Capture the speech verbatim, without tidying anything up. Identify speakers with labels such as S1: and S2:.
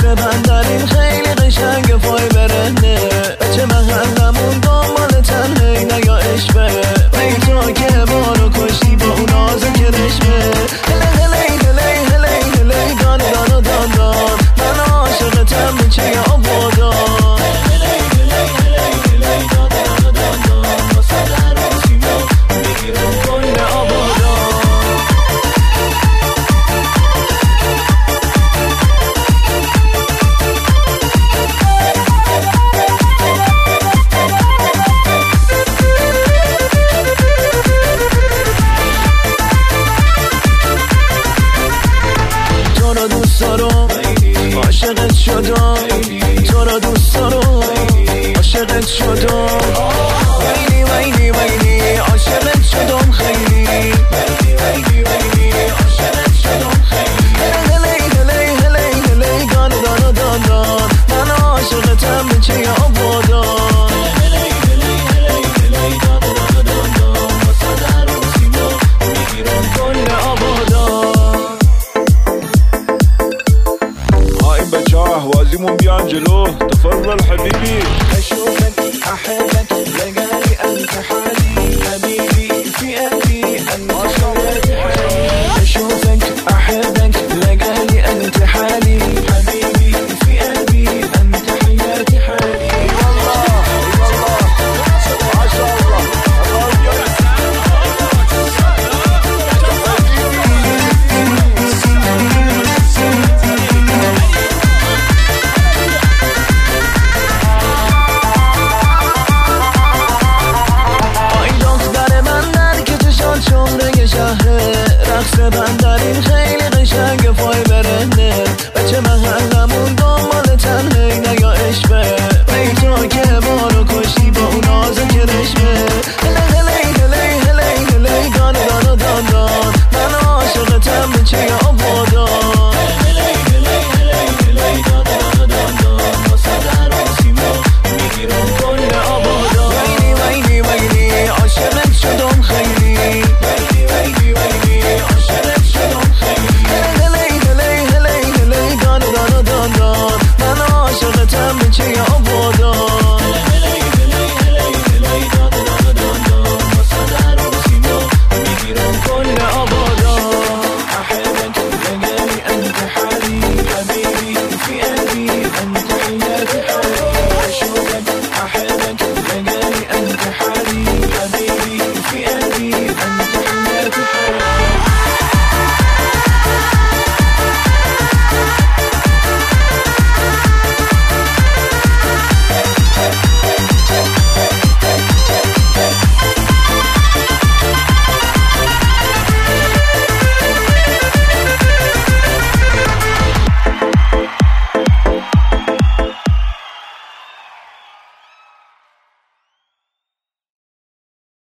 S1: عشق بندریم خیلی قشنگ فای برهنه بچه محلمون دنبال تنهی نگا عشقه ای تو که بارو کشتی با اون آزه که رشمه هلی هلی هلی هلی هلی دان دان دان دان من عاشقتم میچه یا آبادان هلی هلی هلی هلی دان دان دان دان واسه در و سیما میگیرم کل آبادان تو رو دوست دارم عاشقت شدم تو رو دوست دارم عاشقت شدم ویلی ویلی ویلی عاشقت شدم خیلی ویلی ویلی ویلی عاشقت شدم خیلی هلی هلی هلی هلی دان دان دان دان من عاشقتم میچه یا آبادان هلی هلی هلی هلی دان دان دان دان واسه در و سیما میگیرم کل آبادان
S2: هاي بچه اهوازیمون بیان جلو تفضل حبیبی
S1: اشوفك احبك لقالي انت حالي